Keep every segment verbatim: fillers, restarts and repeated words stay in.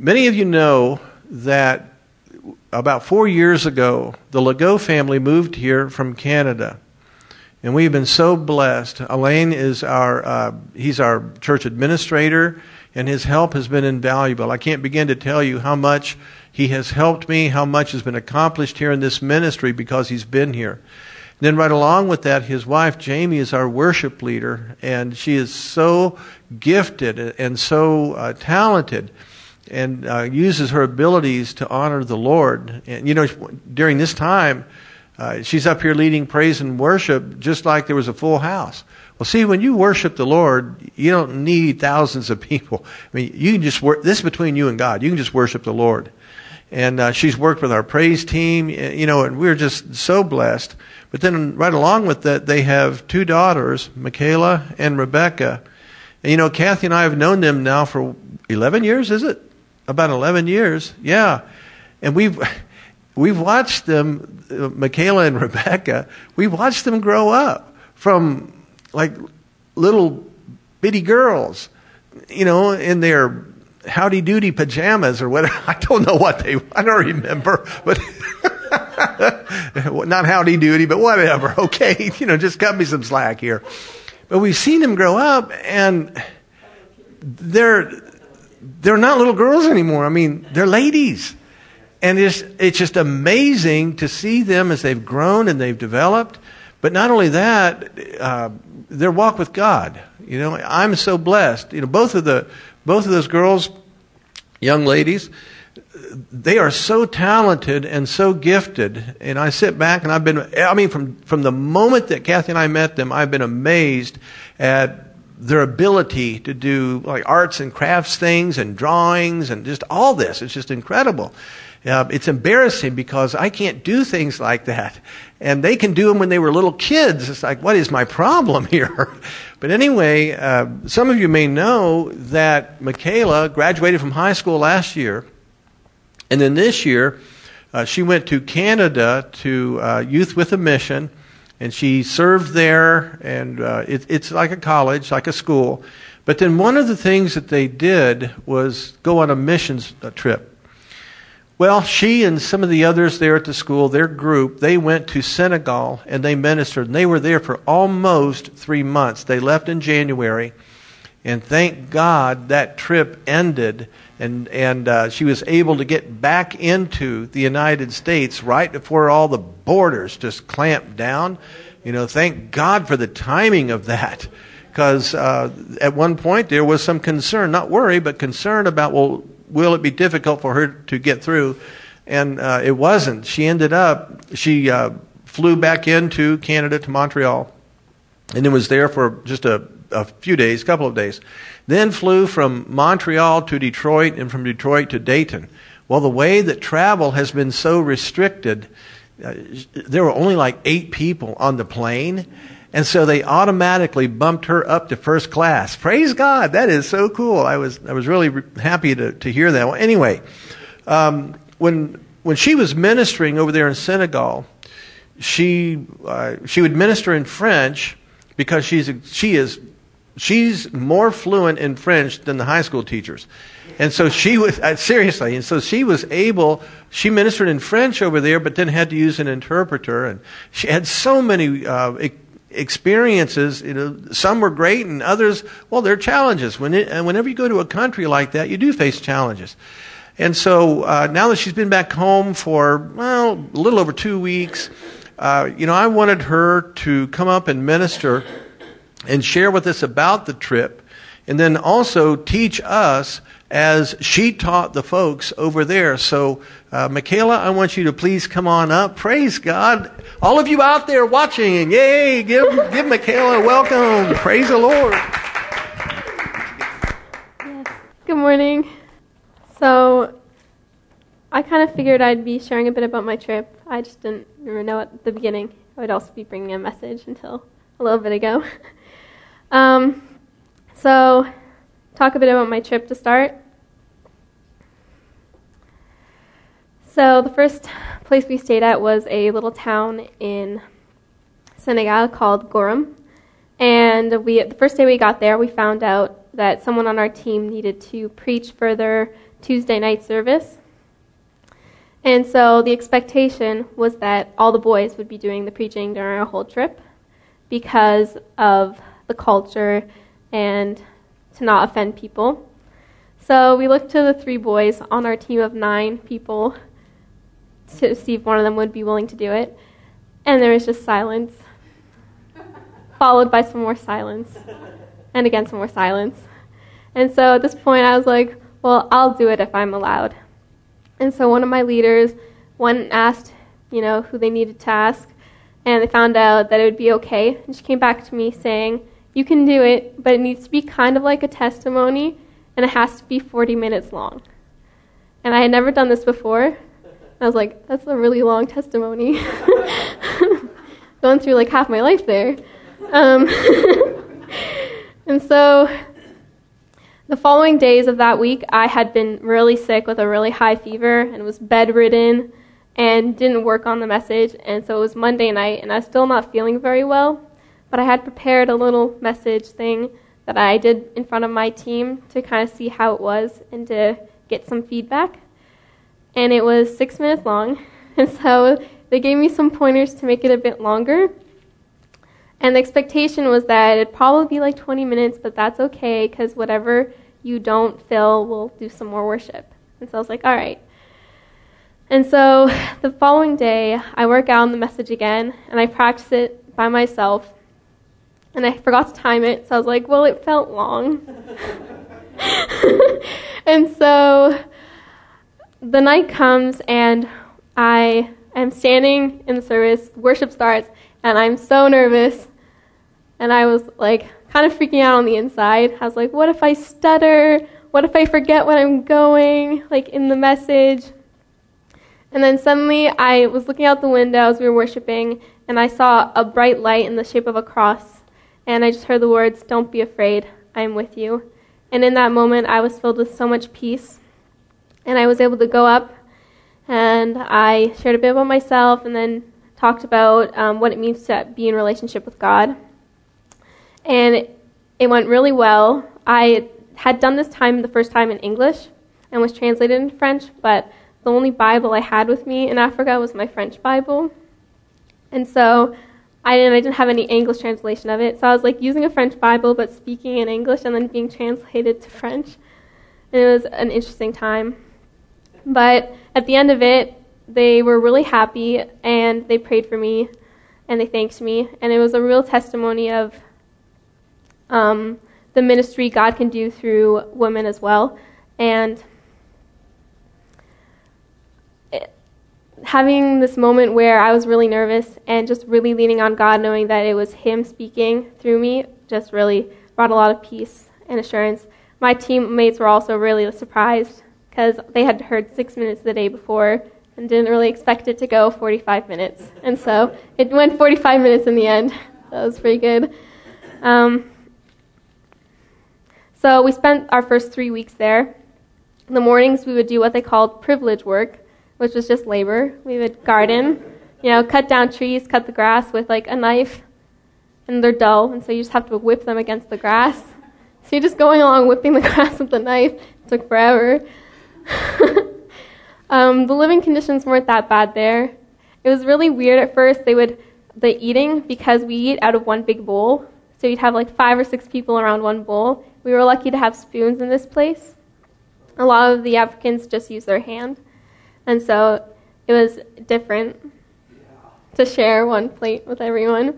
Many of you know that about four years ago, the Legault family moved here from Canada. And we've been so blessed. Alain is our, uh, he's our church administrator, and his help has been invaluable. I can't begin to tell you how much he has helped me, how much has been accomplished here in this ministry because he's been here. And then right along with that, his wife, Jamie, is our worship leader, and she is so gifted and so uh, talented, and uh, uses her abilities to honor the Lord. And, you know, during this time, Uh, she's up here leading praise and worship just like there was a full house. Well, see, when you worship the Lord, you don't need thousands of people. I mean, you can just work. This is between you and God. You can just worship the Lord. And uh, she's worked with our praise team, you know, and we're just so blessed. But then right along with that, they have two daughters, Michaela and Rebecca. And, you know, Kathy and I have known them now for eleven years, is it? About eleven years. Yeah. And we've... We've watched them, uh, Michaela and Rebecca, we've watched them grow up from like little bitty girls, you know, in their howdy doody pajamas or whatever. I don't know what they, I don't remember, but not howdy doody, but whatever. Okay. You know, just cut me some slack here. But we've seen them grow up, and they're, they're not little girls anymore. I mean, they're ladies. And it's, it's just amazing to see them as they've grown and they've developed. But not only that, uh, their walk with God. You know, I'm so blessed. You know, both of the both of those girls, young ladies, they are so talented and so gifted. And I sit back and I've been, I mean, from, from the moment that Kathy and I met them, I've been amazed at their ability to do like arts and crafts things and drawings and just all this. It's just incredible. Uh, it's embarrassing because I can't do things like that. And they can do them when they were little kids. It's like, what is my problem here? But anyway, uh, some of you may know that Michaela graduated from high school last year. And then this year, uh, she went to Canada to uh, Youth with a Mission. And she served there. And uh, it, it's like a college, like a school. But then one of the things that they did was go on a missions uh, trip. Well, she and some of the others there at the school, their group, they went to Senegal and they ministered. And they were there for almost three months. They left in January. And thank God that trip ended. And, and uh, she was able to get back into the United States right before all the borders just clamped down. You know, thank God for the timing of that. Because uh, at one point there was some concern, not worry, but concern about, well, will it be difficult for her to get through? And uh, it wasn't. She ended up, she uh, flew back into Canada to Montreal and then was there for just a, a few days, a couple of days. Then flew from Montreal to Detroit and from Detroit to Dayton. Well, the way that travel has been so restricted, uh, there were only like eight people on the plane. And so they automatically bumped her up to first class. Praise God. That is so cool. I was, I was really re- happy to, to hear that. Well, anyway, um, when, when she was ministering over there in Senegal, she, uh, she would minister in French because she's, she is, she's more fluent in French than the high school teachers. And so she was, uh, seriously, and so she was able, she ministered in French over there, but then had to use an interpreter. And she had so many, uh, experiences, you know, some were great and others, well, they're challenges. When it, and whenever you go to a country like that, you do face challenges. And so uh, now that she's been back home for, well, a little over two weeks, uh, you know, I wanted her to come up and minister and share with us about the trip, and then also teach us as she taught the folks over there. So, uh, Michaela, I want you to please come on up. Praise God. All of you out there watching, yay, give, give Michaela a welcome. Praise the Lord. Yes. Good morning. So, I kind of figured I'd be sharing a bit about my trip. I just didn't really know at the beginning I would also be bringing a message until a little bit ago. um, so, talk a bit about my trip to start. So the first place we stayed at was a little town in Senegal called Gorum. And we, the first day we got there, we found out that someone on our team needed to preach for their Tuesday night service. And so the expectation was that all the boys would be doing the preaching during our whole trip because of the culture and to not offend people. So we looked to the three boys on our team of nine people to see if one of them would be willing to do it. And there was just silence, followed by some more silence, and again some more silence. And so at this point I was like, well, I'll do it if I'm allowed. And so one of my leaders went and asked, you know, who they needed to ask, and they found out that it would be okay. And she came back to me saying, you can do it, but it needs to be kind of like a testimony, and it has to be forty minutes long. And I had never done this before. I was like, that's a really long testimony. Going through like half my life there. Um, and so the following days of that week, I had been really sick with a really high fever and was bedridden and didn't work on the message. And so it was Monday night, and I was still not feeling very well. But I had prepared a little message thing that I did in front of my team to kind of see how it was and to get some feedback. And it was six minutes long. And so they gave me some pointers to make it a bit longer. And the expectation was that it'd probably be like twenty minutes, but that's okay, because whatever you don't fill, we'll do some more worship. And so I was like, all right. And so the following day, I work out on the message again, and I practice it by myself. And I forgot to time it, so I was like, well, it felt long. And so the night comes, and I am standing in the service, worship starts, and I'm so nervous. And I was like kind of freaking out on the inside. I was like, what if I stutter? What if I forget where I'm going, like in the message? And then suddenly I was looking out the window as we were worshiping, and I saw a bright light in the shape of a cross. And I just heard the words, don't be afraid, I am with you. And in that moment, I was filled with so much peace. And I was able to go up, and I shared a bit about myself, and then talked about um, what it means to be in relationship with God. And it, it went really well. I had done this time the first time in English and was translated into French, but the only Bible I had with me in Africa was my French Bible. And so I didn't, I didn't have any English translation of it. So I was like using a French Bible but speaking in English and then being translated to French. And it was an interesting time. But at the end of it, they were really happy, and they prayed for me, and they thanked me. And it was a real testimony of um, the ministry God can do through women as well. And it, having this moment where I was really nervous and just really leaning on God, knowing that it was Him speaking through me, just really brought a lot of peace and assurance. My teammates were also really surprised because they had heard six minutes the day before and didn't really expect it to go forty-five minutes. And so it went forty-five minutes in the end. That was pretty good. Um, so we spent our first three weeks there. In the mornings, we would do what they called privilege work, which was just labor. We would garden, you know, cut down trees, cut the grass with like a knife, and they're dull, and so you just have to whip them against the grass. So you're just going along whipping the grass with the knife. It took forever. um, the living conditions weren't that bad there. It was really weird at first. They would, the eating, because we eat out of one big bowl, so you'd have like five or six people around one bowl. We were lucky to have spoons in this place. A lot of the Africans just use their hand, and so it was different to share one plate with everyone.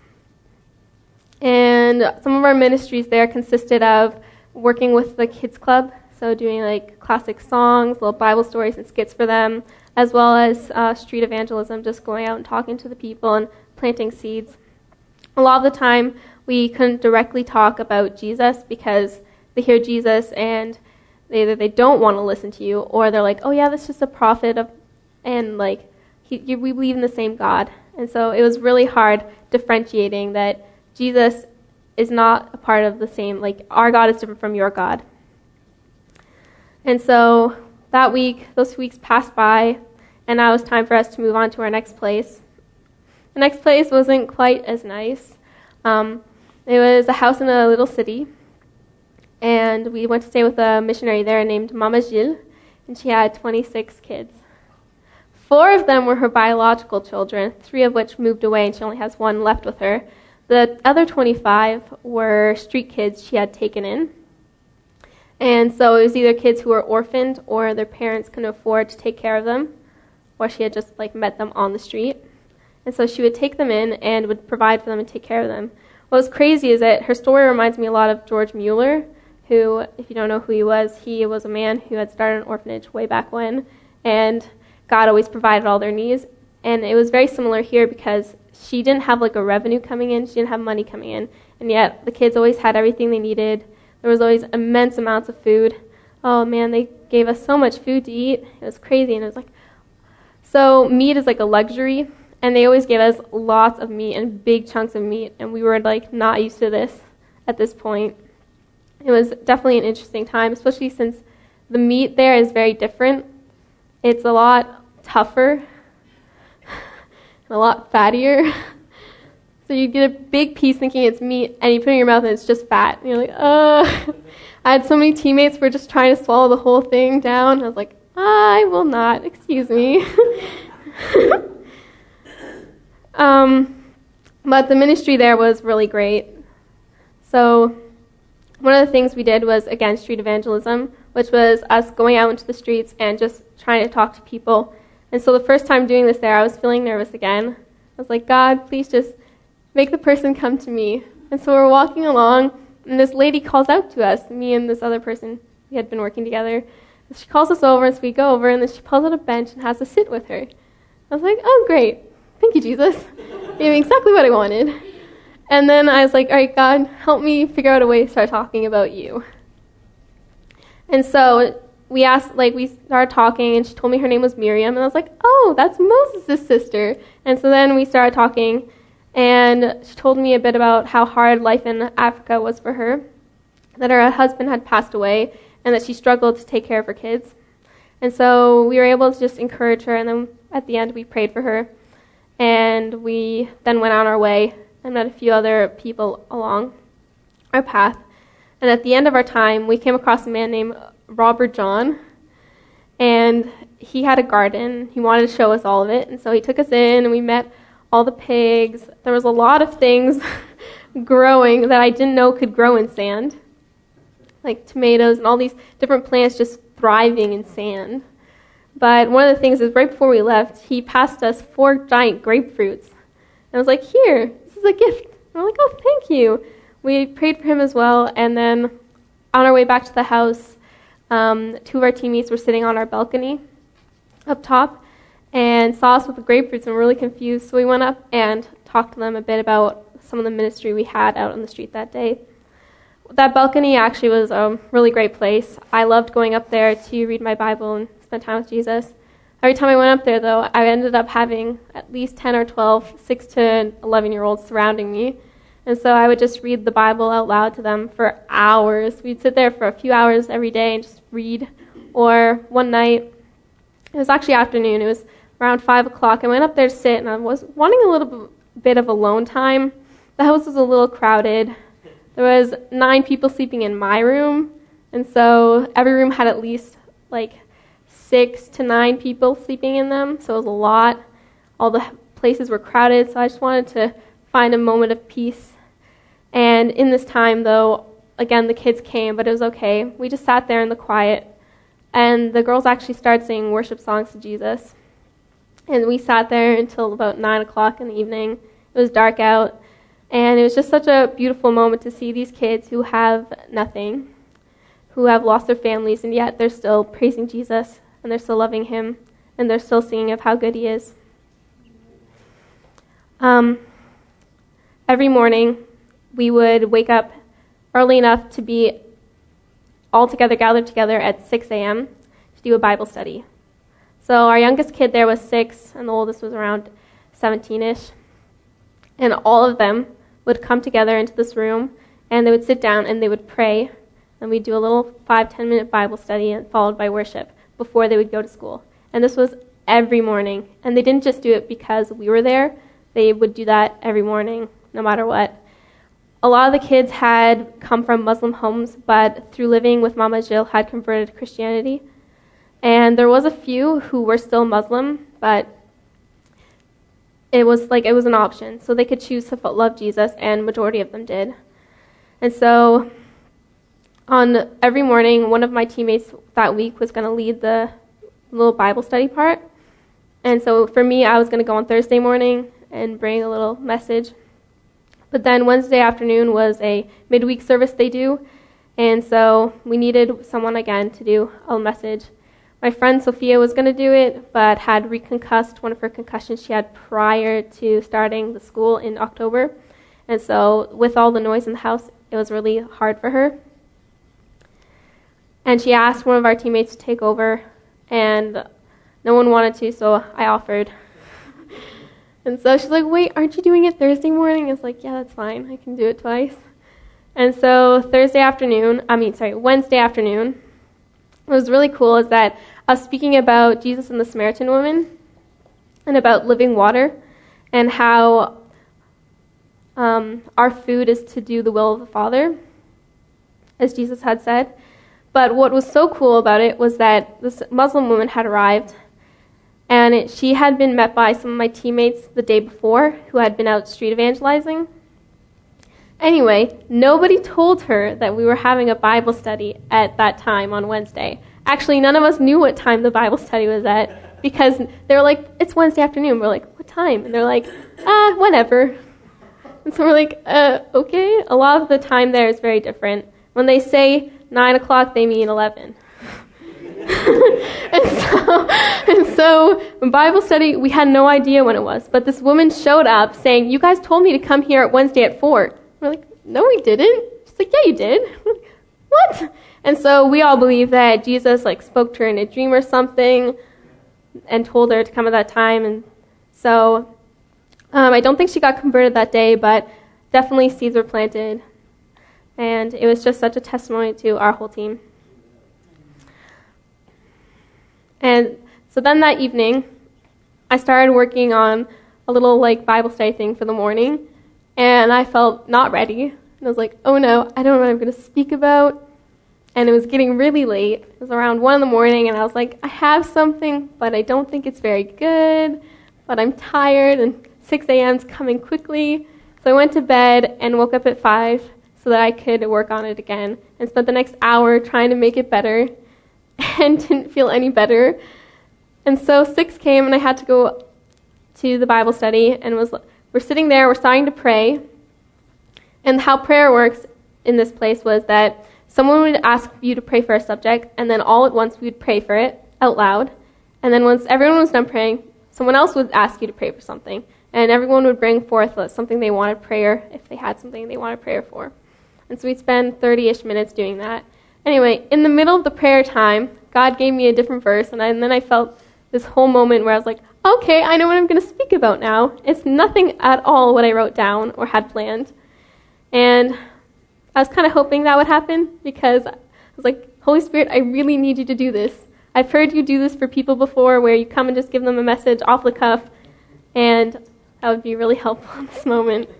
And some of our ministries there consisted of working with the kids club, so doing like classic songs, little Bible stories and skits for them, as well as uh, street evangelism, just going out and talking to the people and planting seeds. A lot of the time, we couldn't directly talk about Jesus because they hear Jesus and they, either they don't want to listen to you, or they're like, oh yeah, that's just a prophet, of, and like he, we believe in the same God. And so it was really hard differentiating that Jesus is not a part of the same, like our God is different from your God. And so that week, those weeks passed by, and now it was time for us to move on to our next place. The next place wasn't quite as nice. Um, it was a house in a little city, And we went to stay with a missionary there named Mama Gilles, and she had twenty-six kids. Four of them were her biological children, three of which moved away, and she only has one left with her. The other twenty-five were street kids she had taken in. And so it was either kids who were orphaned or their parents couldn't afford to take care of them, or she had just like met them on the street. And so she would take them in and would provide for them and take care of them. What was crazy is that her story reminds me a lot of George Mueller, who, if you don't know who he was, he was a man who had started an orphanage way back when, and God always provided all their needs. And it was very similar here because she didn't have like a revenue coming in, she didn't have money coming in, and yet the kids always had everything they needed. There was always immense amounts of food. Oh man, they gave us so much food to eat. It was crazy, and it was like, so meat is like a luxury, and they always gave us lots of meat and big chunks of meat, and we were like not used to this at this point. It was definitely an interesting time, especially since the meat there is very different. It's a lot tougher and a lot fattier. So you get a big piece thinking it's meat, and you put it in your mouth and it's just fat. And you're like, uh. I had so many teammates who were just trying to swallow the whole thing down. I was like, I will not, excuse me. um, but the ministry there was really great. So one of the things we did was, again, street evangelism, which was us going out into the streets and just trying to talk to people. And so the first time doing this there, I was feeling nervous again. I was like, God, please just make the person come to me. And so we're walking along, and this lady calls out to us, me and this other person. We had been working together. She calls us over, and so we go over, and then she pulls out a bench and has us sit with her. I was like, oh, great. Thank you, Jesus. You gave me exactly what I wanted. And then I was like, all right, God, help me figure out a way to start talking about you. And so we asked, like, we started talking, and she told me her name was Miriam, and I was like, oh, that's Moses' sister. And so then we started talking, and she told me a bit about how hard life in Africa was for her, that her husband had passed away, and that she struggled to take care of her kids. And so we were able to just encourage her, and then at the end we prayed for her. And we then went on our way and met a few other people along our path. And at the end of our time, we came across a man named Robert John, and he had a garden. He wanted to show us all of it, and so he took us in, and we met all the pigs. There was a lot of things growing that I didn't know could grow in sand, like tomatoes and all these different plants just thriving in sand. But one of the things is right before we left, he passed us four giant grapefruits. And I was like, here, this is a gift. And I'm like, oh, thank you. We prayed for him as well, and then on our way back to the house, um, two of our teammates were sitting on our balcony up top and saw us with the grapefruits and were really confused. So we went up and talked to them a bit about some of the ministry we had out on the street that day. That balcony actually was a really great place. I loved going up there to read my Bible and spend time with Jesus. Every time I went up there, though, I ended up having at least ten or twelve, six to eleven-year-olds surrounding me. And so I would just read the Bible out loud to them for hours. We'd sit there for a few hours every day and just read. Or one night, it was actually afternoon, it was around five o'clock. I went up there to sit, and I was wanting a little bit of alone time. The house was a little crowded. There was nine people sleeping in my room, and so every room had at least like six to nine people sleeping in them, so it was a lot. All the places were crowded, so I just wanted to find a moment of peace. And in this time, though, again, the kids came, but it was okay. We just sat there in the quiet, and the girls actually started singing worship songs to Jesus. And we sat there until about nine o'clock in the evening. It was dark out, and it was just such a beautiful moment to see these kids who have nothing, who have lost their families, and yet they're still praising Jesus, and they're still loving him, and they're still singing of how good he is. Um, every morning, we would wake up early enough to be all together, gathered together at six a.m. to do a Bible study. So our youngest kid there was six, and the oldest was around seventeen-ish. And all of them would come together into this room, and they would sit down, and they would pray, and we'd do a little five, ten-minute Bible study, and followed by worship before they would go to school. And this was every morning. And they didn't just do it because we were there. They would do that every morning, no matter what. a lot of the kids had come from Muslim homes, but through living with Mama Jill had converted to Christianity. And there was a few who were still Muslim, but it was like it was an option. So they could choose to love Jesus, and majority of them did. And so on every morning, one of my teammates that week was going to lead the little Bible study part. And so for me, I was going to go on Thursday morning and bring a little message. But then Wednesday afternoon was a midweek service they do. And so we needed someone again to do a message. My friend Sophia was going to do it, but had reconcussed one of her concussions she had prior to starting the school in October. And so with all the noise in the house, it was really hard for her. And she asked one of our teammates to take over, and no one wanted to, so I offered. And so she's like, wait, aren't you doing it Thursday morning? I was like, yeah, that's fine. I can do it twice. And so Thursday afternoon, I mean, sorry, Wednesday afternoon, what was really cool is that I was speaking about Jesus and the Samaritan woman and about living water and how um, our food is to do the will of the Father, as Jesus had said. But what was so cool about it was that this Muslim woman had arrived, and it, she had been met by some of my teammates the day before who had been out street evangelizing. Anyway, nobody told her that we were having a Bible study at that time on Wednesday. Actually, none of us knew what time the Bible study was at because they were like, it's Wednesday afternoon. We're like, what time? And they're like, ah, whatever. And so we're like, uh, okay. A lot of the time there is very different. When they say nine o'clock, they mean eleven. and so, and so, in Bible study, we had no idea when it was. But this woman showed up saying, you guys told me to come here at Wednesday at four. We're like, no, we didn't. She's like, yeah, you did. What? And so we all believe that Jesus like spoke to her in a dream or something and told her to come at that time. And so um, I don't think she got converted that day, but definitely seeds were planted. And it was just such a testimony to our whole team. And so then that evening, I started working on a little like Bible study thing for the morning, and I felt not ready. And I was like, oh no, I don't know what I'm going to speak about. And it was getting really late. It was around one in the morning, and I was like, I have something, but I don't think it's very good, but I'm tired, and six a.m. is coming quickly. So I went to bed and woke up at five so that I could work on it again, and spent the next hour trying to make it better, and didn't feel any better. And so six came, and I had to go to the Bible study, and was we're sitting there, we're starting to pray. And how prayer works in this place was that someone would ask you to pray for a subject, and then all at once we would pray for it out loud. And then once everyone was done praying, someone else would ask you to pray for something. And everyone would bring forth something they wanted prayer, if they had something they wanted prayer for. And so we'd spend thirty-ish minutes doing that. Anyway, in the middle of the prayer time, God gave me a different verse, and, I, and then I felt this whole moment where I was like, okay, I know what I'm going to speak about now. It's nothing at all what I wrote down or had planned. And I was kind of hoping that would happen because I was like, Holy Spirit, I really need you to do this. I've heard you do this for people before where you come and just give them a message off the cuff, and that would be really helpful in this moment.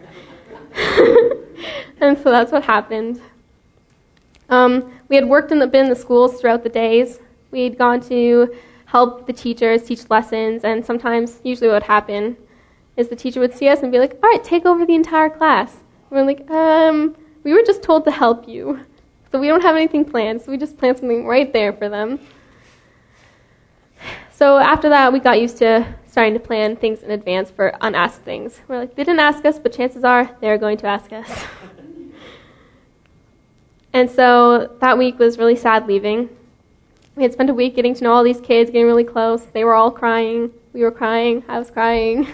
And so that's what happened. Um, we had worked in the, been in the schools throughout the days. We'd gone to help the teachers teach lessons, and sometimes, usually what would happen is the teacher would see us and be like, all right, take over the entire class. And we're like, um, we were just told to help you. So we don't have anything planned, so we just planned something right there for them. So after that, we got used to starting to plan things in advance for unasked things. We're like, they didn't ask us, but chances are they're going to ask us. And so that week was really sad leaving. We had spent a week getting to know all these kids, getting really close. They were all crying. We were crying. I was crying.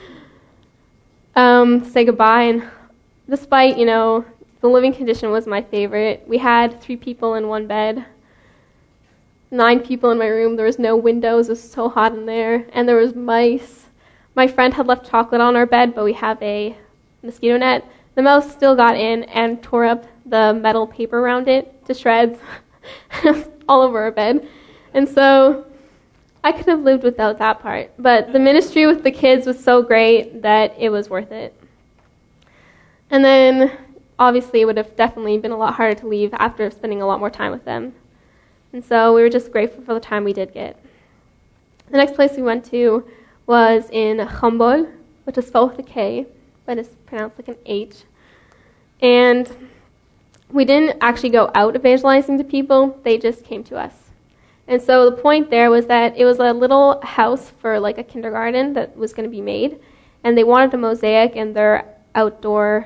um, say goodbye. And despite, you know, the living condition was my favorite. We had three people in one bed. Nine people in my room. There was no windows. It was so hot in there. And there was mice. My friend had left chocolate on our bed, but we have a mosquito net. The mouse still got in and tore up the metal paper around it to shreds. All over our bed. And so I could have lived without that part. But the ministry with the kids was so great that it was worth it. And then obviously it would have definitely been a lot harder to leave after spending a lot more time with them. And so we were just grateful for the time we did get. The next place we went to was in Humboldt, which is spelled with a K, but it's pronounced like an H. And we didn't actually go out evangelizing to people, they just came to us. And so the point there was that it was a little house for like a kindergarten that was going to be made, and they wanted a mosaic in their outdoor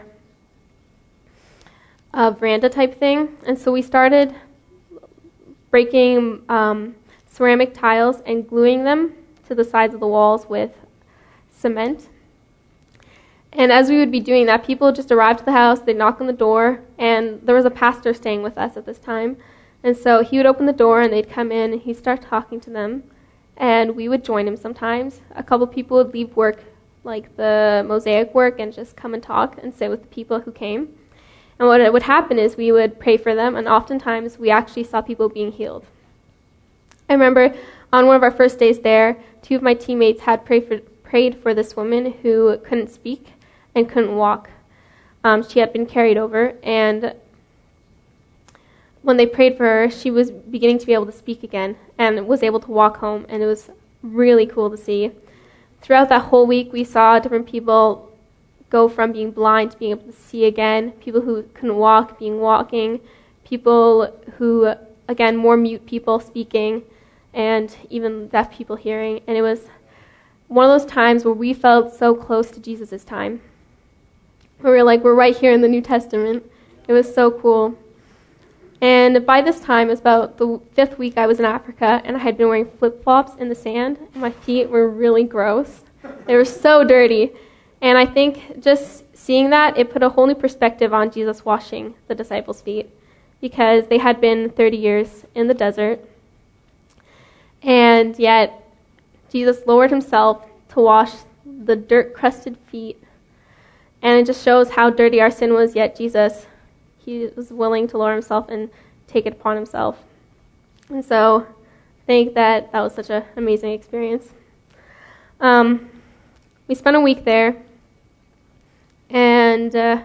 uh, veranda type thing. And so we started breaking um, ceramic tiles and gluing them to the sides of the walls with cement. And as we would be doing that, people just arrived at the house, they'd knock on the door, and there was a pastor staying with us at this time. And so he would open the door, and they'd come in, and he'd start talking to them, and we would join him sometimes. A couple people would leave work, like the mosaic work, and just come and talk and sit with the people who came. And what would happen is we would pray for them, and oftentimes we actually saw people being healed. I remember on one of our first days there, two of my teammates had prayed for, prayed for this woman who couldn't speak and couldn't walk. Um, she had been carried over, and when they prayed for her, she was beginning to be able to speak again and was able to walk home, and it was really cool to see. Throughout that whole week, we saw different people go from being blind to being able to see again, people who couldn't walk being walking, people who, again, more mute people speaking, and even deaf people hearing. And it was one of those times where we felt so close to Jesus' time. We were like, we're right here in the New Testament. It was so cool. And by this time, it was about the fifth week I was in Africa, and I had been wearing flip-flops in the sand, and my feet were really gross. They were so dirty. And I think just seeing that, it put a whole new perspective on Jesus washing the disciples' feet, because they had been thirty years in the desert, and yet Jesus lowered himself to wash the dirt-crusted feet. And it just shows how dirty our sin was, yet Jesus, he was willing to lower himself and take it upon himself. And so I think that that was such an amazing experience. Um, we spent a week there, and uh,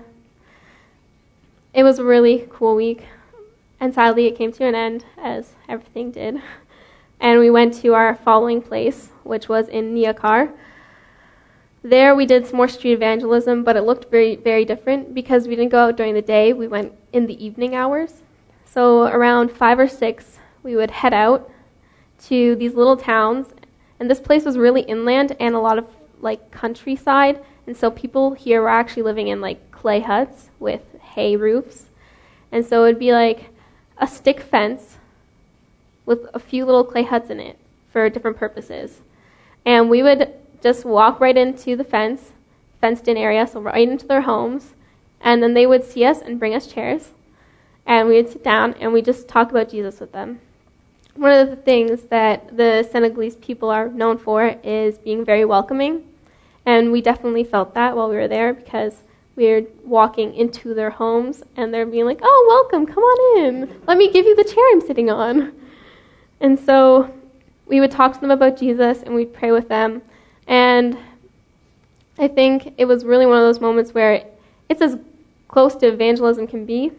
it was a really cool week. And sadly, it came to an end, as everything did. And we went to our following place, which was in Niakar. There we did some more street evangelism, but it looked very, very different because we didn't go out during the day. We went in the evening hours. So around five or six, we would head out to these little towns. And this place was really inland and a lot of like countryside. And so people here were actually living in like clay huts with hay roofs. And so it would be like a stick fence with a few little clay huts in it for different purposes. And we would just walk right into the fence, fenced-in area, so right into their homes, and then they would see us and bring us chairs, and we would sit down, and we just talk about Jesus with them. One of the things that the Senegalese people are known for is being very welcoming, and we definitely felt that while we were there, because we were walking into their homes, and they're being like, oh, welcome, come on in. Let me give you the chair I'm sitting on. And so we would talk to them about Jesus, and we'd pray with them. And I think it was really one of those moments where it's as close to evangelism can be.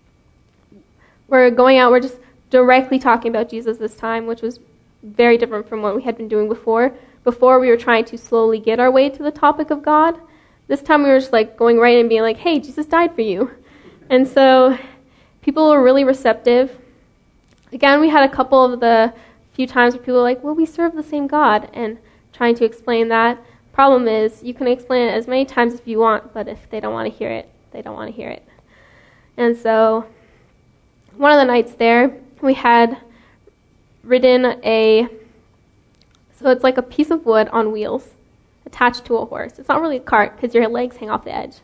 We're going out, we're just directly talking about Jesus this time, which was very different from what we had been doing before. Before, we were trying to slowly get our way to the topic of God. This time we were just like going right in and being like, hey, Jesus died for you. And so people were really receptive. Again, we had a couple of the few times where people were like, well, we serve the same God, and trying to explain that. Problem is, you can explain it as many times if you want, but if they don't want to hear it, they don't want to hear it. And so one of the nights there, we had ridden a, so it's like a piece of wood on wheels attached to a horse. It's not really a cart because your legs hang off the edge.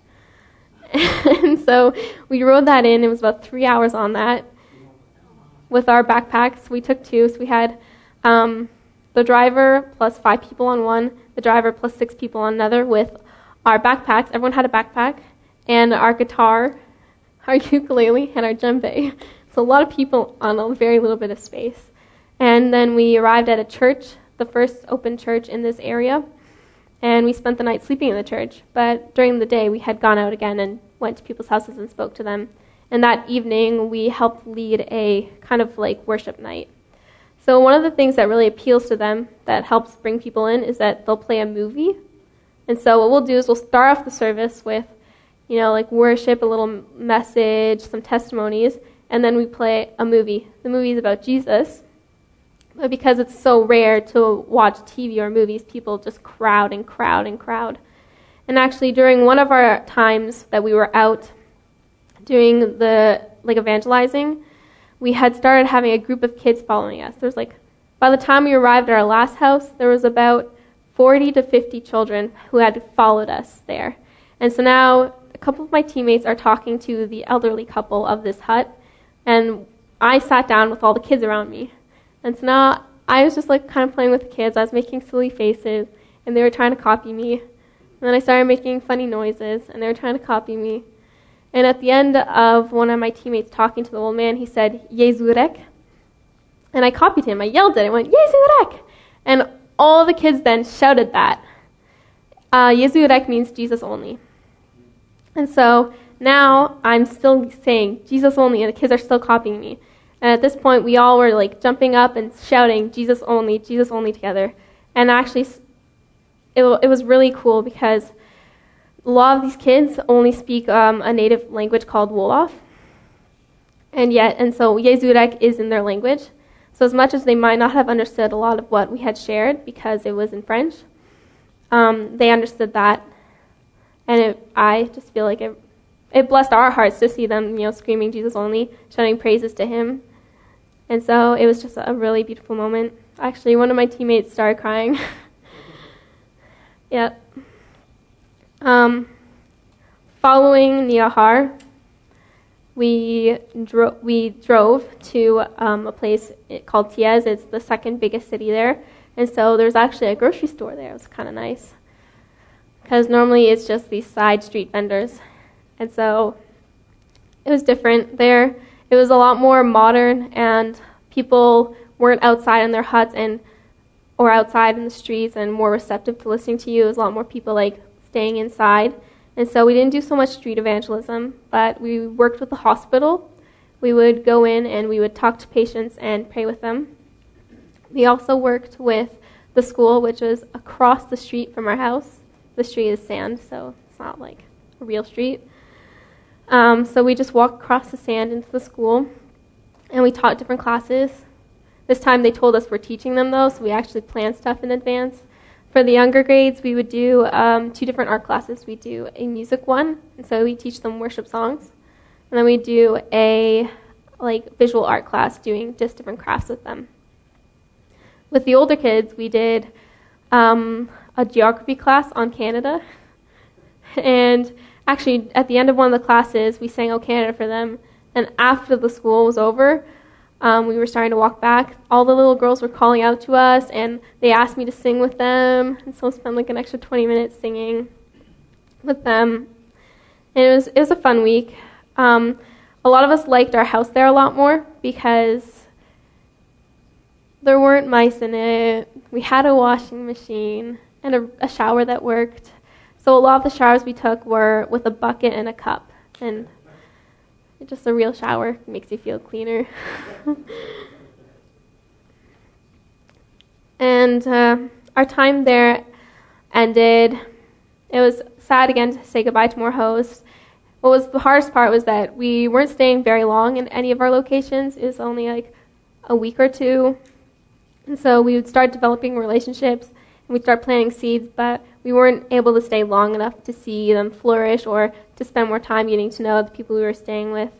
And so we rode that in. It was about three hours on that with our backpacks. We took two, so we had um, the driver plus five people on one, the driver plus six people on another with our backpacks. Everyone had a backpack, and our guitar, our ukulele, and our djembe. So a lot of people on a very little bit of space. And then we arrived at a church, the first open church in this area, and we spent the night sleeping in the church. But during the day, we had gone out again and went to people's houses and spoke to them. And that evening, we helped lead a kind of like worship night. So one of the things that really appeals to them, that helps bring people in, is that they'll play a movie. And so what we'll do is we'll start off the service with, you know, like worship, a little message, some testimonies, and then we play a movie. The movie is about Jesus. But because it's so rare to watch T V or movies, people just crowd and crowd and crowd. And actually, during one of our times that we were out doing the like evangelizing, we had started having a group of kids following us. There's like, by the time we arrived at our last house, there was about forty to fifty children who had followed us there. And so now a couple of my teammates are talking to the elderly couple of this hut, and I sat down with all the kids around me. And so now I was just like kind of playing with the kids. I was making silly faces, and they were trying to copy me. And then I started making funny noises, and they were trying to copy me. And at the end of one of my teammates talking to the old man, he said, Jezurek. And I copied him. I yelled it. I went, Jezurek. And all the kids then shouted that. Uh, Jezurek means Jesus only. And so now I'm still saying Jesus only, and the kids are still copying me. And at this point, we all were like jumping up and shouting Jesus only, Jesus only together. And actually, it, it was really cool because a lot of these kids only speak um, a native language called Wolof. And yet, and so Jezurek is in their language. So as much as they might not have understood a lot of what we had shared because it was in French, um, they understood that. And it, I just feel like it, it blessed our hearts to see them, you know, screaming Jesus only, shouting praises to him. And so it was just a really beautiful moment. Actually, one of my teammates started crying. Yep. Um, following Niahar, we, dro- we drove to um, a place called Tiez. It's the second biggest city there. And so there's actually a grocery store there. It was kind of nice. Because normally it's just these side street vendors. And so it was different there. It was a lot more modern, and people weren't outside in their huts and or outside in the streets and more receptive to listening to you. It was a lot more people like staying inside. And so we didn't do so much street evangelism, but we worked with the hospital. We would go in and we would talk to patients and pray with them. We also worked with the school, which was across the street from our house. The street is sand, so it's not like a real street. Um, so we just walked across the sand into the school, and we taught different classes. This time they told us we're teaching them, though, so we actually planned stuff in advance. For the younger grades, we would do um, two different art classes. We do a music one, and so we teach them worship songs. And then we do a like visual art class, doing just different crafts with them. With the older kids, we did um, a geography class on Canada. And actually, at the end of one of the classes, we sang O Canada for them. And after the school was over, um, we were starting to walk back. All the little girls were calling out to us, and they asked me to sing with them. And so I spent like an extra twenty minutes singing with them. And it was it was a fun week. Um, a lot of us liked our house there a lot more because there weren't mice in it. We had a washing machine and a, a shower that worked. So a lot of the showers we took were with a bucket and a cup. And just a real shower makes you feel cleaner. And uh, our time there ended. It was sad again to say goodbye to more hosts. What was the hardest part was that we weren't staying very long in any of our locations. It was only like a week or two. And so we would start developing relationships, and we'd start planting seeds, but we weren't able to stay long enough to see them flourish or to spend more time getting to know the people we were staying with.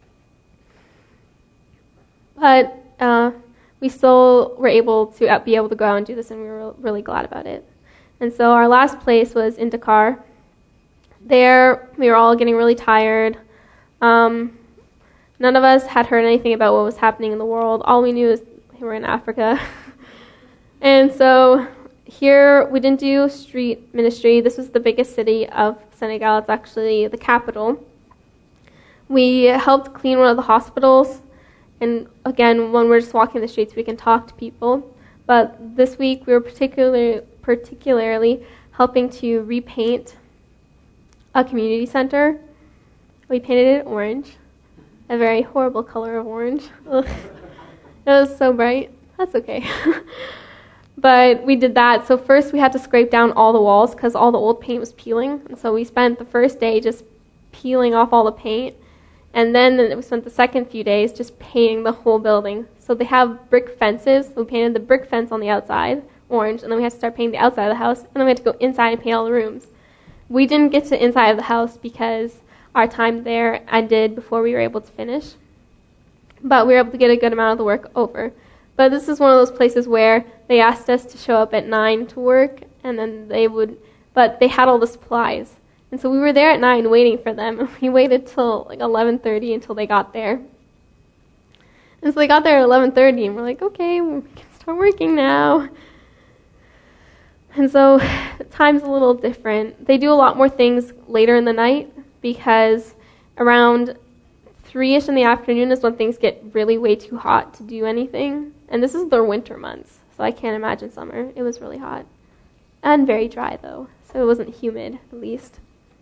But uh, we still were able to be able to go out and do this, and we were really glad about it. And so our last place was in Dakar. There, we were all getting really tired. Um, none of us had heard anything about what was happening in the world. All we knew is we were in Africa. And so here, we didn't do street ministry. This was the biggest city of Senegal. It's actually the capital. We helped clean one of the hospitals. And again, when we're just walking the streets, we can talk to people. But this week, we were particularly, particularly helping to repaint a community center. We painted it orange, a very horrible color of orange. Ugh. It was so bright. That's okay. But we did that. So first we had to scrape down all the walls because all the old paint was peeling. And so we spent the first day just peeling off all the paint. And then we spent the second few days just painting the whole building. So they have brick fences. So we painted the brick fence on the outside, orange, and then we had to start painting the outside of the house. And then we had to go inside and paint all the rooms. We didn't get to inside of the house because our time there ended before we were able to finish. But we were able to get a good amount of the work over. But this is one of those places where they asked us to show up at nine to work, and then they would, but they had all the supplies. And so we were there at nine waiting for them, and we waited till like eleven thirty until they got there. And so they got there at eleven thirty, and we're like, okay, we can start working now. And so the time's a little different. They do a lot more things later in the night, because around three-ish in the afternoon is when things get really way too hot to do anything. And this is their winter months, so I can't imagine summer. It was really hot. And very dry, though, so it wasn't humid, at least.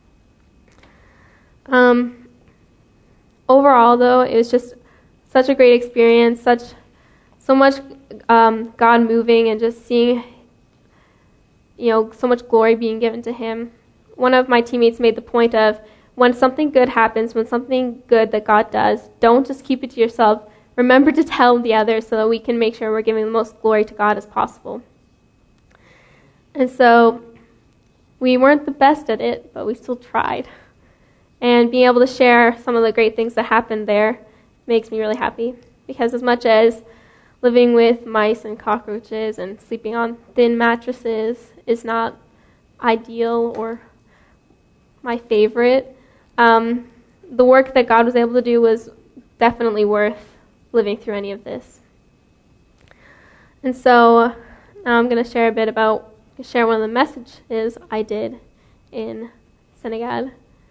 Um, overall, though, it was just such a great experience, such so much um, God moving and just seeing, you know, so much glory being given to him. One of my teammates made the point of, when something good happens, when something good that God does, don't just keep it to yourself. Remember to tell the others so that we can make sure we're giving the most glory to God as possible. And so we weren't the best at it, but we still tried. And being able to share some of the great things that happened there makes me really happy. Because as much as living with mice and cockroaches and sleeping on thin mattresses is not ideal or my favorite, um, the work that God was able to do was definitely worth living through any of this. And so now I'm going to share a bit about, share one of the messages I did in Senegal.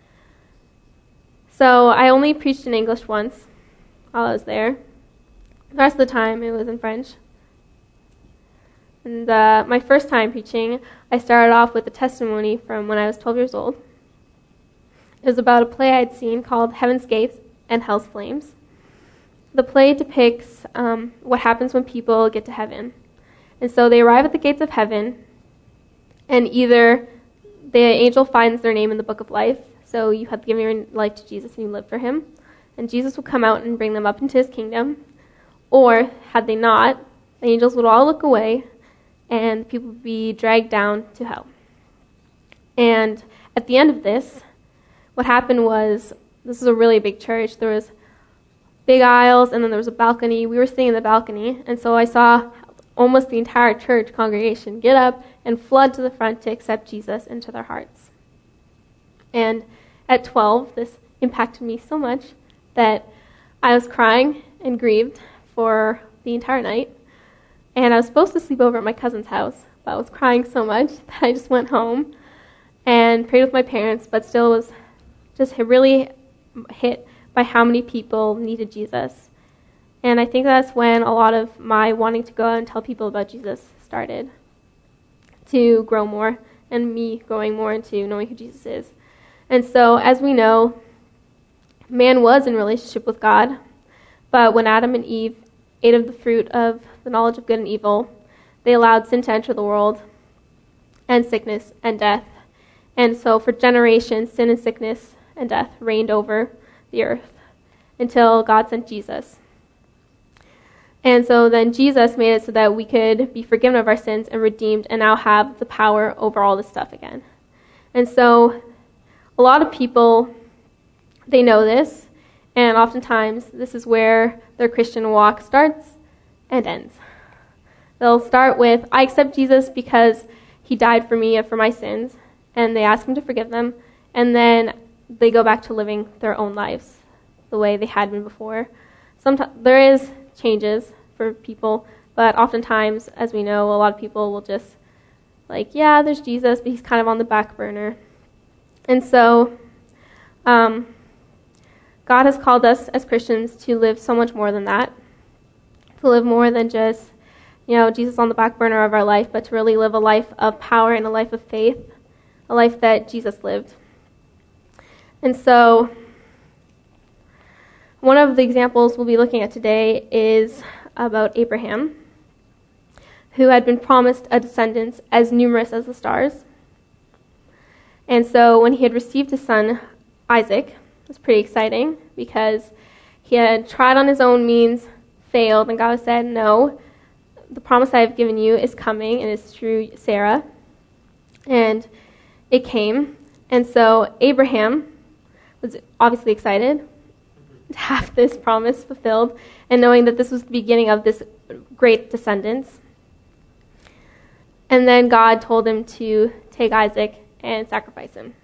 So I only preached in English once while I was there. The rest of the time it was in French. And uh, my first time preaching, I started off with a testimony from when I was twelve years old. It was about a play I'd seen called Heaven's Gates and Hell's Flames. The play depicts um, what happens when people get to heaven. And so they arrive at the gates of heaven, and either the angel finds their name in the book of life, so you have given your life to Jesus and you live for him, and Jesus will come out and bring them up into his kingdom. Or, had they not, the angels would all look away, and people would be dragged down to hell. And at the end of this, what happened was, this is a really big church. There was big aisles, and then there was a balcony. We were sitting in the balcony, and so I saw almost the entire church congregation get up and flood to the front to accept Jesus into their hearts. And at twelve, this impacted me so much that I was crying and grieved for the entire night. And I was supposed to sleep over at my cousin's house, but I was crying so much that I just went home and prayed with my parents, but still was just really hit by how many people needed Jesus. And I think that's when a lot of my wanting to go out and tell people about Jesus started to grow more, and me growing more into knowing who Jesus is. And so, as we know, man was in relationship with God, but when Adam and Eve ate of the fruit of the knowledge of good and evil, they allowed sin to enter the world, and sickness and death. And so for generations, sin and sickness and death reigned over the earth until God sent Jesus. And so then Jesus made it so that we could be forgiven of our sins and redeemed and now have the power over all this stuff again. And so a lot of people, they know this, and oftentimes this is where their Christian walk starts and ends. They'll start with, I accept Jesus because he died for me and for my sins, and they ask him to forgive them, and then they go back to living their own lives the way they had been before. Sometimes there is changes for people, but oftentimes, as we know, a lot of people will just like, yeah, there's Jesus, but he's kind of on the back burner. And so um, God has called us as Christians to live so much more than that, to live more than just, you know, Jesus on the back burner of our life, but to really live a life of power and a life of faith, a life that Jesus lived. And so one of the examples we'll be looking at today is about Abraham, who had been promised a descendant as numerous as the stars. And so when he had received his son, Isaac, it was pretty exciting because he had tried on his own means, failed, and God said, no, the promise I have given you is coming, and it's through Sarah. And it came. And so Abraham was obviously excited to have this promise fulfilled, and knowing that this was the beginning of this great descendants. And then God told him to take Isaac and sacrifice him.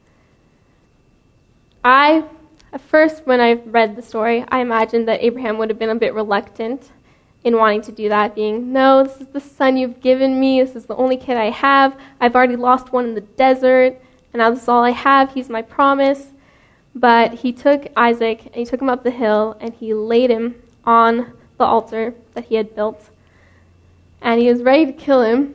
I, at first, when I read the story, I imagined that Abraham would have been a bit reluctant in wanting to do that, being, no, this is the son you've given me, this is the only kid I have, I've already lost one in the desert, and now this is all I have, he's my promise. But he took Isaac, and he took him up the hill, and he laid him on the altar that he had built. And he was ready to kill him,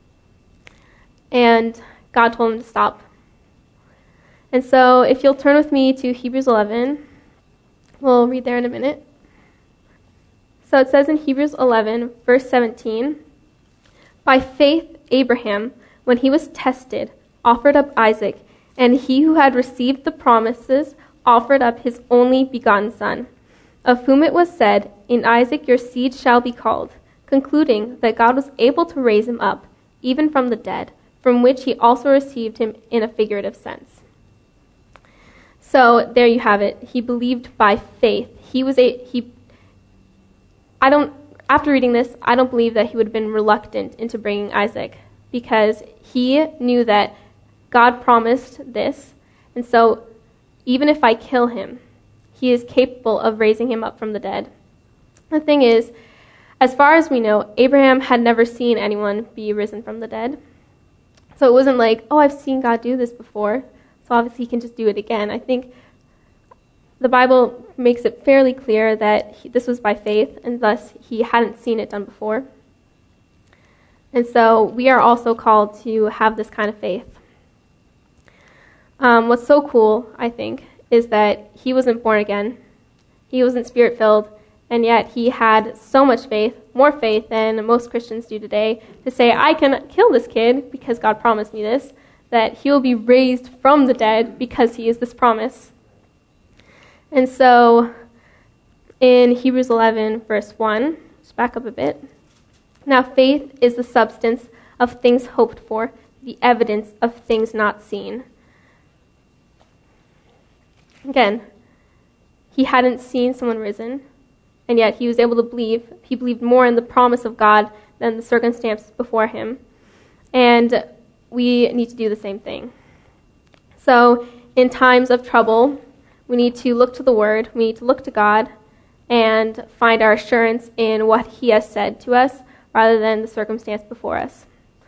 and God told him to stop. And so if you'll turn with me to Hebrews eleven, we'll read there in a minute. So it says in Hebrews eleven, verse seventeen, by faith Abraham, when he was tested, offered up Isaac, and he who had received the promises offered up his only begotten son, of whom it was said, in Isaac your seed shall be called, concluding that God was able to raise him up, even from the dead, from which he also received him in a figurative sense. So there you have it. He believed by faith. He was a he. I don't. After reading this, I don't believe that he would have been reluctant into bringing Isaac, because he knew that God promised this, and so even if I kill him, he is capable of raising him up from the dead. The thing is, as far as we know, Abraham had never seen anyone be risen from the dead. So it wasn't like, oh, I've seen God do this before, so obviously he can just do it again. I think the Bible makes it fairly clear that he, this was by faith, and thus he hadn't seen it done before. And so we are also called to have this kind of faith. Um, what's so cool, I think, is that he wasn't born again. He wasn't spirit-filled, and yet he had so much faith, more faith than most Christians do today, to say, I can kill this kid because God promised me this, that he will be raised from the dead because he is this promise. And so in Hebrews eleven, verse one, just back up a bit. Now faith is the substance of things hoped for, the evidence of things not seen. Again, he hadn't seen someone risen, and yet he was able to believe. He believed more in the promise of God than the circumstance before him. And we need to do the same thing. So in times of trouble, we need to look to the Word, we need to look to God, and find our assurance in what he has said to us rather than the circumstance before us.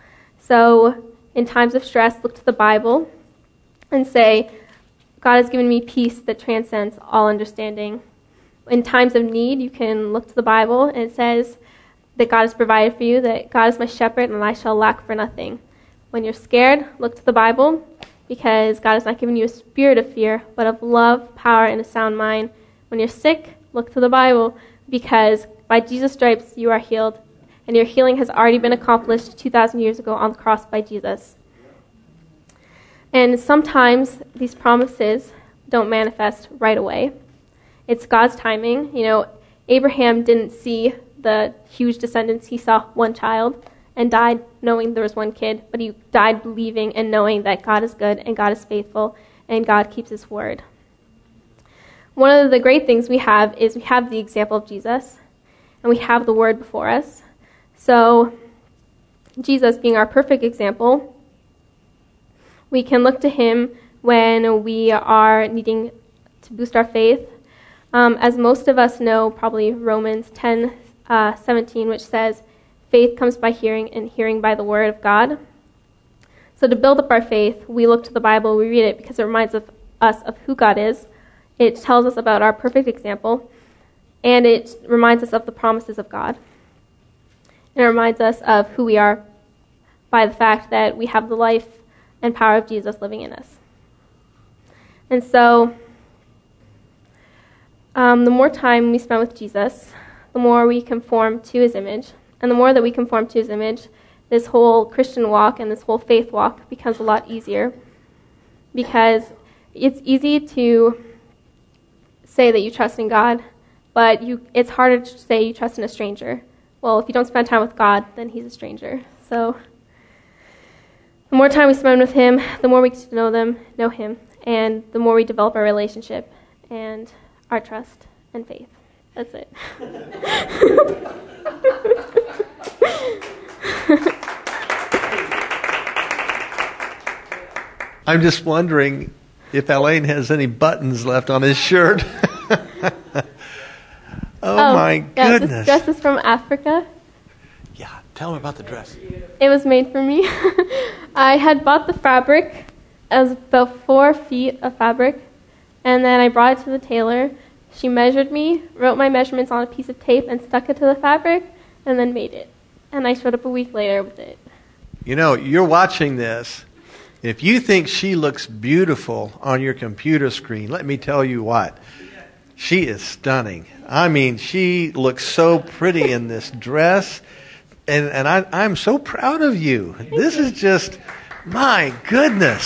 So in times of stress, look to the Bible and say, God has given me peace that transcends all understanding. In times of need, you can look to the Bible, and it says that God has provided for you, that God is my shepherd, and I shall lack for nothing. When you're scared, look to the Bible, because God has not given you a spirit of fear, but of love, power, and a sound mind. When you're sick, look to the Bible, because by Jesus' stripes you are healed, and your healing has already been accomplished two thousand years ago on the cross by Jesus. And sometimes these promises don't manifest right away. It's God's timing. You know, Abraham didn't see the huge descendants. He saw one child and died knowing there was one kid, but he died believing and knowing that God is good and God is faithful and God keeps his word. One of the great things we have is we have the example of Jesus, and we have the word before us. So Jesus being our perfect example, we can look to him when we are needing to boost our faith. Um, as most of us know, probably Romans ten seventeen, which says, faith comes by hearing, and hearing by the word of God. So to build up our faith, we look to the Bible, we read it because it reminds of us of who God is. It tells us about our perfect example, and it reminds us of the promises of God. And it reminds us of who we are by the fact that we have the life and power of Jesus living in us. And so um, the more time we spend with Jesus, the more we conform to his image. And the more that we conform to his image, this whole Christian walk and this whole faith walk becomes a lot easier. Because it's easy to say that you trust in God, but you, it's harder to say you trust in a stranger. Well, if you don't spend time with God, then he's a stranger. So the more time we spend with him, the more we get to know them, know him, and the more we develop our relationship and our trust and faith. That's it. I'm just wondering if Elaine has any buttons left on his shirt. oh, oh, my yeah, goodness. This dress is from Africa. Yeah, tell me about the dress. It was made for me. I had bought the fabric. It was about four feet of fabric. And then I brought it to the tailor. She measured me, wrote my measurements on a piece of tape, and stuck it to the fabric, and then made it. And I showed up a week later with it. You know, you're watching this. If you think she looks beautiful on your computer screen, let me tell you what. She is stunning. I mean, she looks so pretty in this dress. And, and I, I'm so proud of you. This is just, my goodness.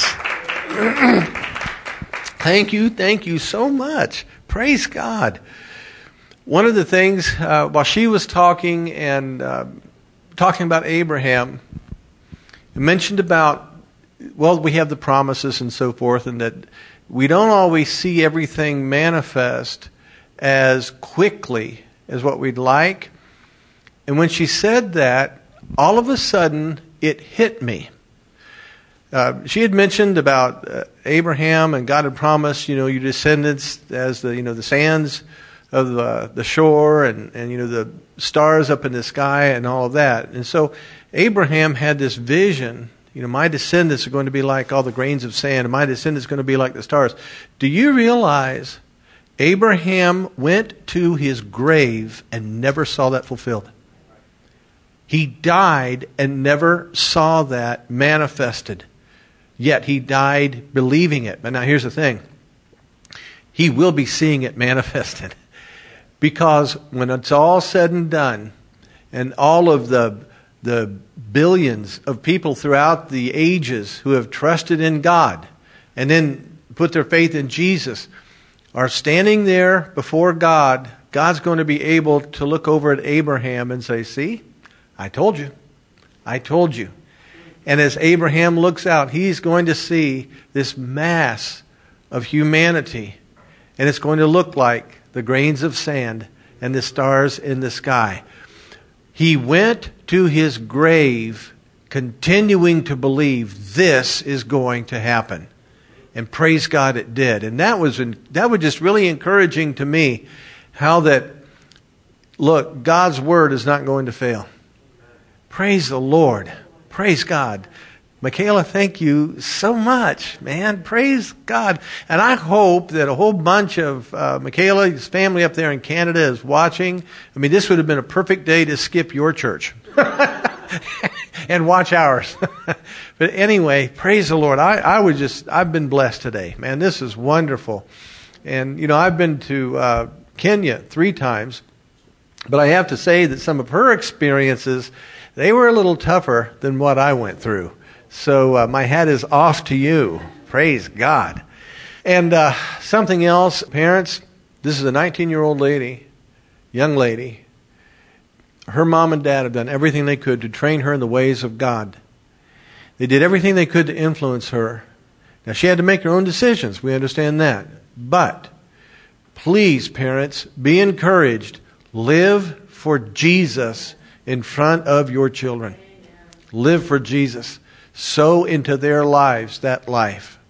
Thank you, thank you so much. Praise God. One of the things, uh, while she was talking and uh, talking about Abraham, you mentioned about, well, we have the promises and so forth, and that we don't always see everything manifest as quickly as what we'd like. And when she said that, all of a sudden, it hit me. Uh, she had mentioned about uh, Abraham, and God had promised, you know, your descendants as the, you know, the sands of the, the shore, and, and, you know, the stars up in the sky and all of that. And so Abraham had this vision, you know, my descendants are going to be like all the grains of sand, and my descendants are going to be like the stars. Do you realize Abraham went to his grave and never saw that fulfilled? He died and never saw that manifested. Yet he died believing it. But now here's the thing. He will be seeing it manifested. Because when it's all said and done, and all of the, the billions of people throughout the ages who have trusted in God and then put their faith in Jesus are standing there before God, God's going to be able to look over at Abraham and say, see, I told you. I told you. And as Abraham looks out, he's going to see this mass of humanity. And it's going to look like the grains of sand and the stars in the sky. He went to his grave continuing to believe this is going to happen. And praise God it did. And that was that was just really encouraging to me, how that, look, God's word is not going to fail. Praise the Lord. Praise God. Michaela, thank you so much, man. Praise God. And I hope that a whole bunch of uh, Michaela's family up there in Canada is watching. I mean, this would have been a perfect day to skip your church and watch ours. But anyway, praise the Lord. I, I was just, I've been blessed today, man. This is wonderful. And, you know, I've been to uh, Kenya three times, but I have to say that some of her experiences, they were a little tougher than what I went through. So uh, my hat is off to you. Praise God. And uh, something else, parents, this is a nineteen-year-old lady, young lady. Her mom and dad have done everything they could to train her in the ways of God. They did everything they could to influence her. Now, she had to make her own decisions. We understand that. But please, parents, be encouraged. Live for Jesus in front of your children. Live for Jesus. Sow into their lives that life.